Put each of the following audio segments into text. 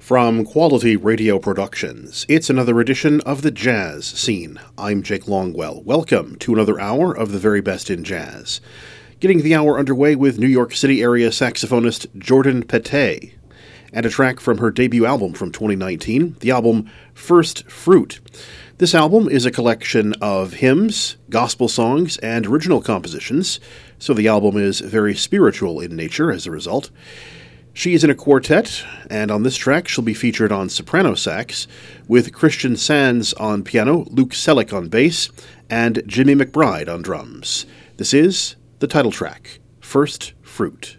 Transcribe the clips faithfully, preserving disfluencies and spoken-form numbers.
From Quality Radio Productions, it's another edition of the Jazz Scene. I'm Jake Longwell. Welcome to another hour of the very best in jazz. Getting the hour underway with New York City area saxophonist Jordan Pete, and a track from her debut album from twenty nineteen, the album First Fruit. This album is a collection of hymns, gospel songs, and original compositions, so the album is very spiritual in nature as a result. She is in a quartet, and on this track she'll be featured on soprano sax, with Christian Sands on piano, Luke Selleck on bass, and Jimmy McBride on drums. This is the title track, First Fruit.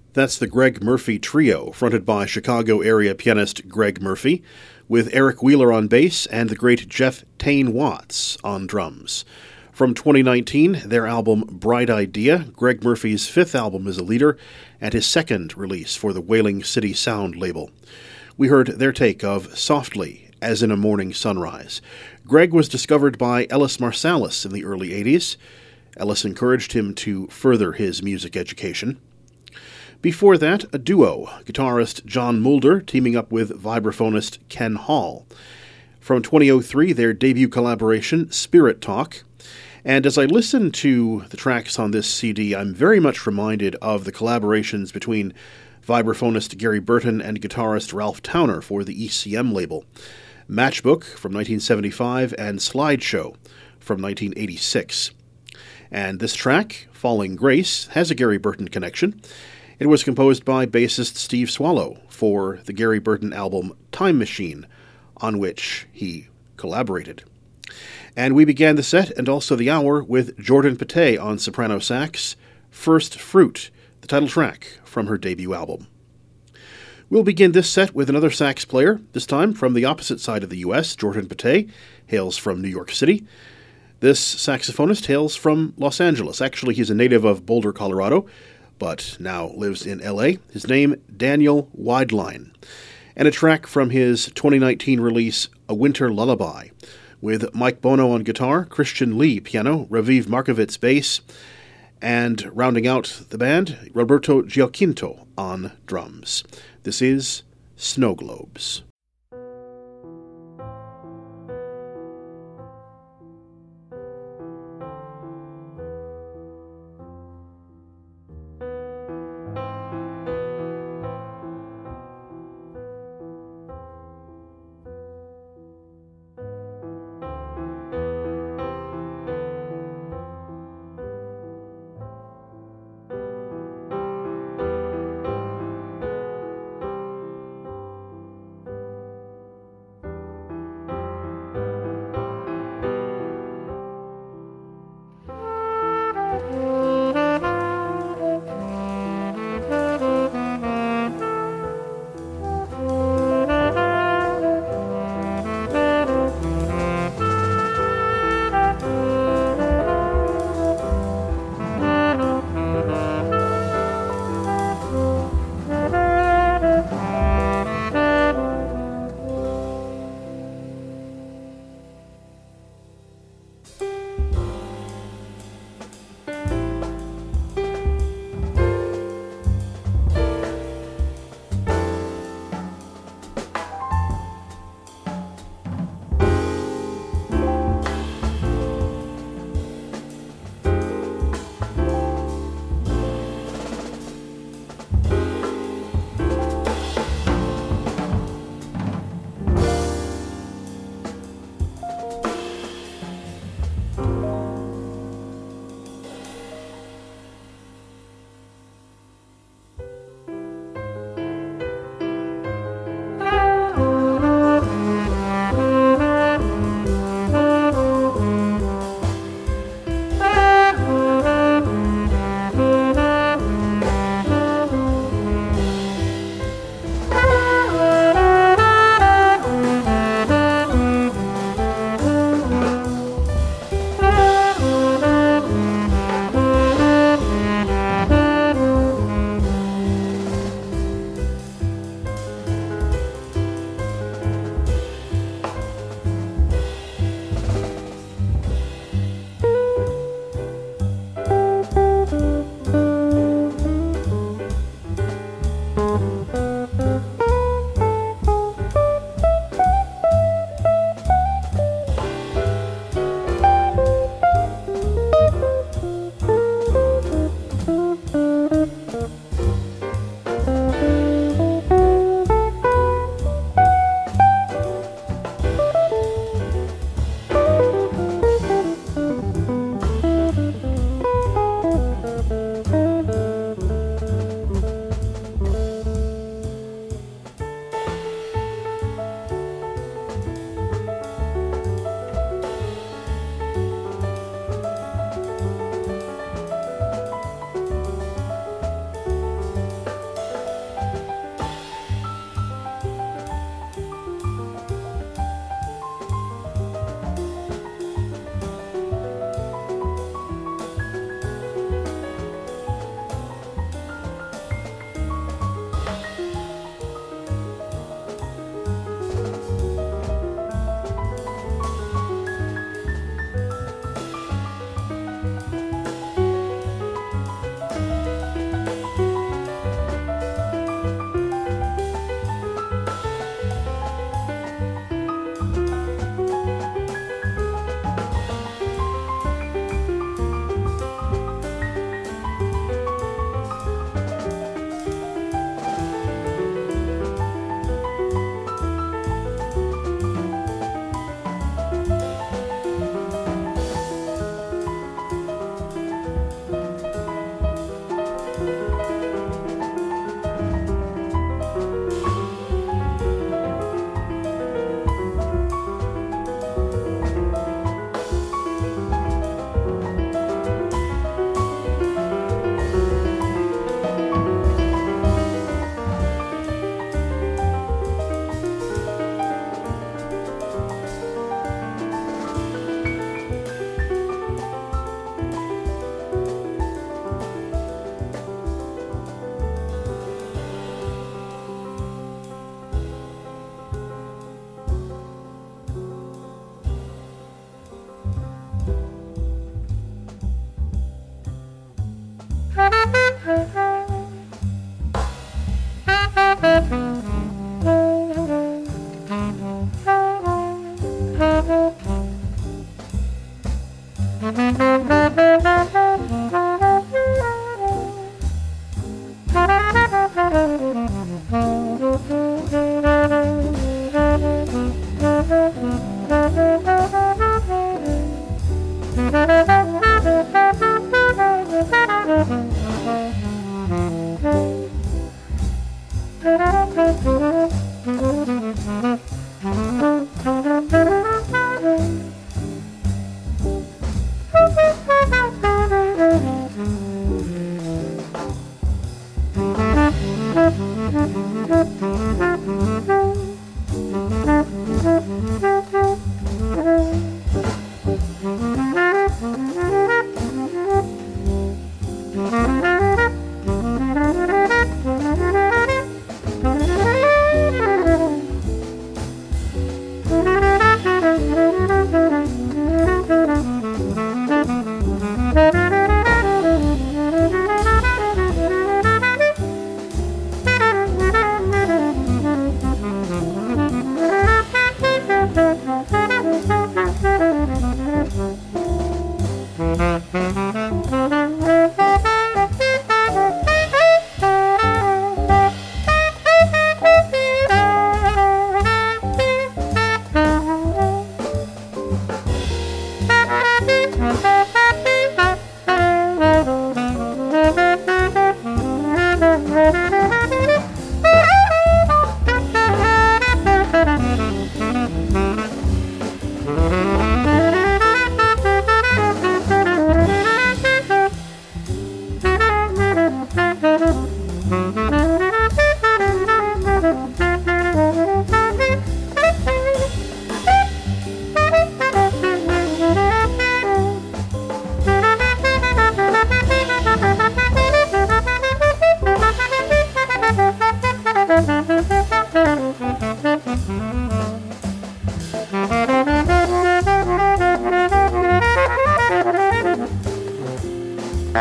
That's the Greg Murphy Trio, fronted by Chicago-area pianist Greg Murphy, with Eric Wheeler on bass and the great Jeff Tane Watts on drums. From twenty nineteen, their album Bright Idea, Greg Murphy's fifth album as a leader, and his second release for the Wailing City Sound label. We heard their take of Softly, as in a Morning Sunrise. Greg was discovered by Ellis Marsalis in the early eighties. Ellis encouraged him to further his music education. Before that, a duo, guitarist John Mulder teaming up with vibraphonist Ken Hall. From twenty oh three, their debut collaboration, Spirit Talk. And as I listen to the tracks on this C D, I'm very much reminded of the collaborations between vibraphonist Gary Burton and guitarist Ralph Towner for the E C M label. Matchbook from nineteen seventy-five and Slideshow from nineteen eighty-six. And this track, Falling Grace, has a Gary Burton connection. It was composed by bassist Steve Swallow for the Gary Burton album Time Machine, on which he collaborated. And we began the set and also the hour with Jordan Pate on soprano sax, First Fruit, the title track from her debut album. We'll begin this set with another sax player, this time from the opposite side of the U S. Jordan Pate hails from New York City. This saxophonist hails from Los Angeles. Actually, he's a native of Boulder, Colorado, but now lives in L A. His name, Daniel Wideline. And a track from his twenty nineteen release, A Winter Lullaby, with Mike Bono on guitar, Christian Lee piano, Raviv Markovitz bass, and rounding out the band, Roberto Giacinto on drums. This is Snow Globes.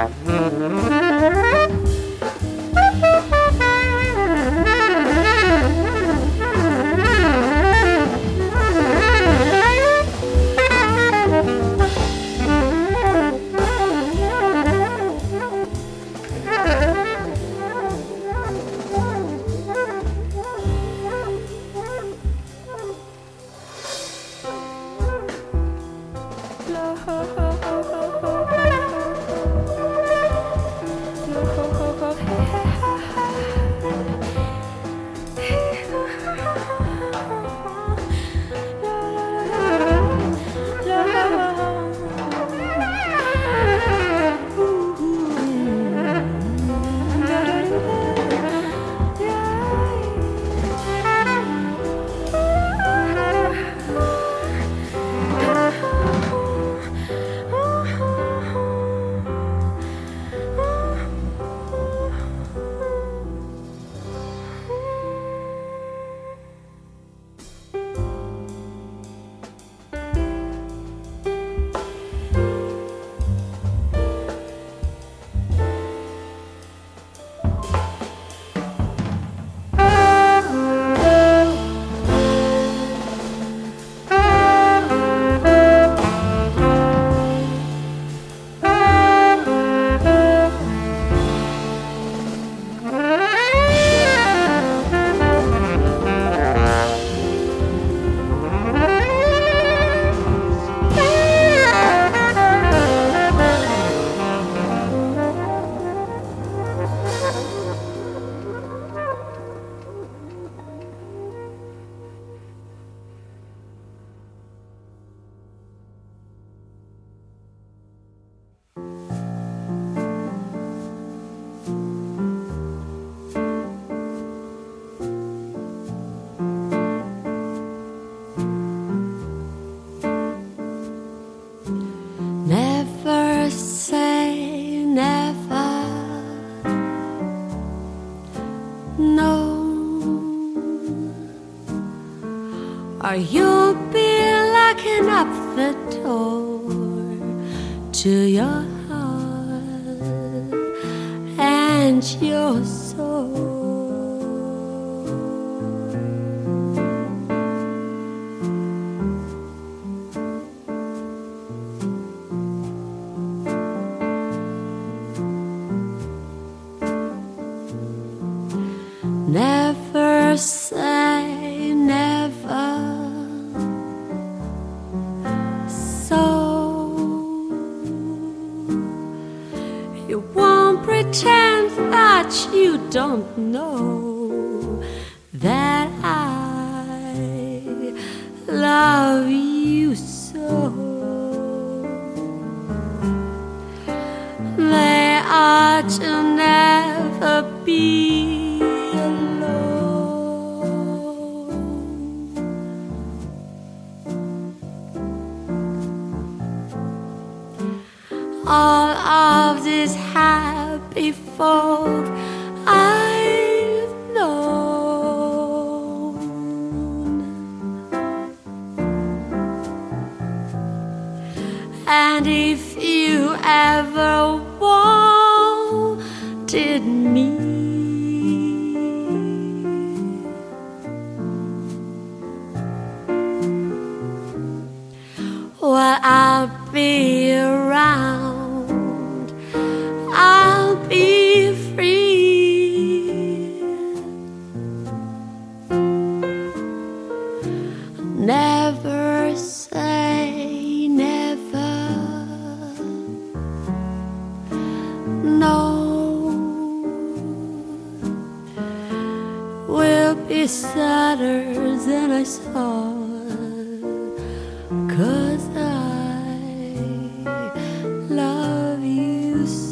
or you'll be locking up the door to your heart and your soul. Never say never, so you won't pretend that you don't know that I love you so. They are to never be all of these happy folk I've known, and if you ever wanted me, well, I'll be around. I'll be free. Never say never. No, we'll be sadder than I saw, 'cause I love you so.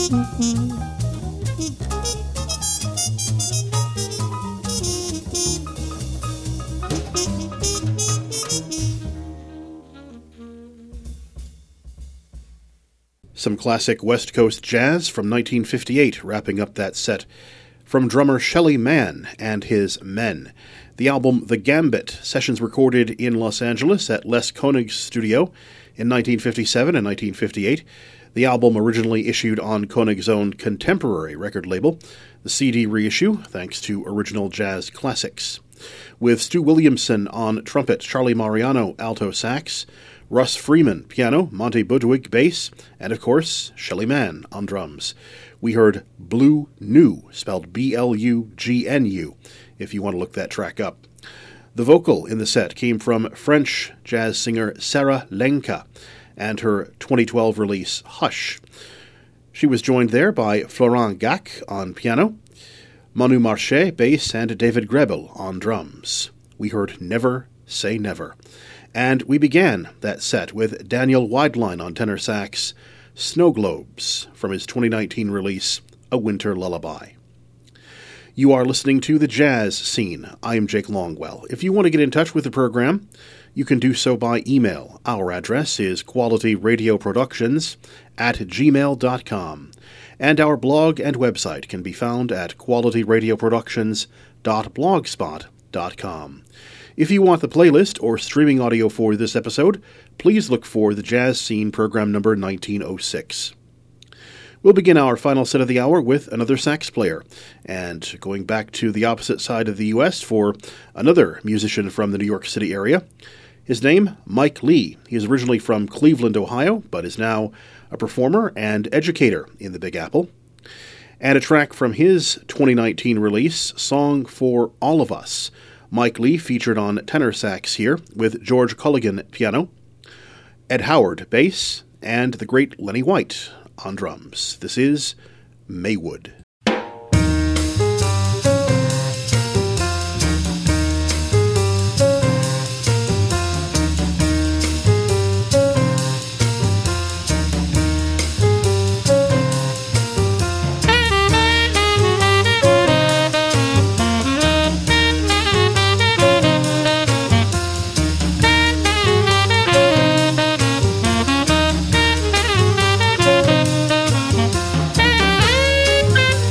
Some classic West Coast jazz from nineteen fifty-eight, wrapping up that set from drummer Shelly Manne and his Men. The album The Gambit, sessions recorded in Los Angeles at Les Koenig's studio in nineteen fifty-seven and nineteen fifty-eight. The album originally issued on Koenig's own Contemporary record label. The C D reissue, thanks to Original Jazz Classics. With Stu Williamson on trumpet, Charlie Mariano alto sax, Russ Freeman piano, Monty Budwig bass, and of course, Shelly Manne on drums. We heard Blue New, spelled B L U G N U, if you want to look that track up. The vocal in the set came from French jazz singer Sarah Lenka and her twenty twelve release Hush. She was joined there by Florent Gac on piano, Manu Marché bass, and David Grebel on drums. We heard Never Say Never. And we began that set with Daniel Weidlein on tenor sax, Snow Globes, from his twenty nineteen release, A Winter Lullaby. You are listening to The Jazz Scene. I am Jake Longwell. If you want to get in touch with the program, you can do so by email. Our address is qualityradioproductions at gmail dot com. And our blog and website can be found at qualityradioproductions dot blogspot dot com. If you want the playlist or streaming audio for this episode, please look for The Jazz Scene program number nineteen oh six. We'll begin our final set of the hour with another sax player, and going back to the opposite side of the U S for another musician from the New York City area. His name, Mike Lee. He is originally from Cleveland, Ohio, but is now a performer and educator in the Big Apple. And a track from his twenty nineteen release, Song for All of Us. Mike Lee featured on tenor sax here, with George Culligan piano, Ed Howard bass, and the great Lenny White on drums. This is Maywood. Thank you.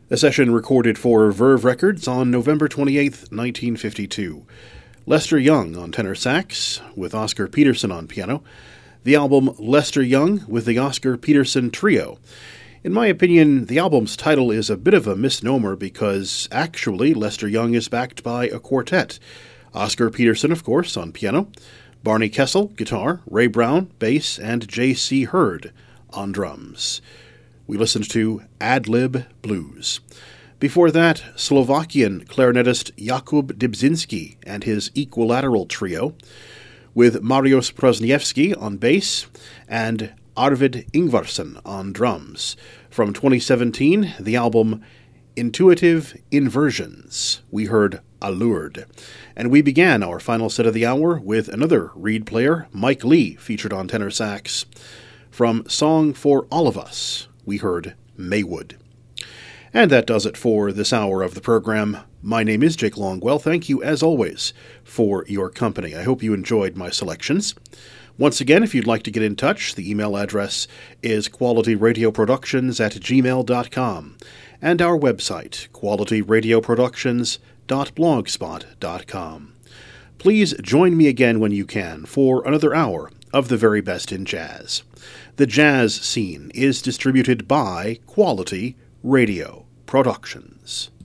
A session recorded for Verve Records on November twenty-eighth, nineteen fifty-two. Lester Young on tenor sax, with Oscar Peterson on piano. The album Lester Young with the Oscar Peterson Trio. In my opinion, the album's title is a bit of a misnomer because, actually, Lester Young is backed by a quartet. Oscar Peterson, of course, on piano. Barney Kessel, guitar. Ray Brown, bass. And J C. Hurd on drums. We listened to Ad Lib Blues. Before that, Slovakian clarinetist Jakub Dybzinski and his Equilateral Trio, with Marios Prozniewski on bass and Arvid Ingvarsson on drums. From twenty seventeen, the album Intuitive Inversions. We heard Allured. And we began our final set of the hour with another reed player, Mike Lee, featured on tenor sax. From Song for All of Us, we heard Maywood. And that does it for this hour of the program. My name is Jake Longwell. Thank you, as always, for your company. I hope you enjoyed my selections. Once again, if you'd like to get in touch, the email address is qualityradioproductions at gmail dot com, and our website, qualityradioproductions dot blogspot dot com. Please join me again when you can for another hour of the very best in jazz. The Jazz Scene is distributed by Quality Radio Productions.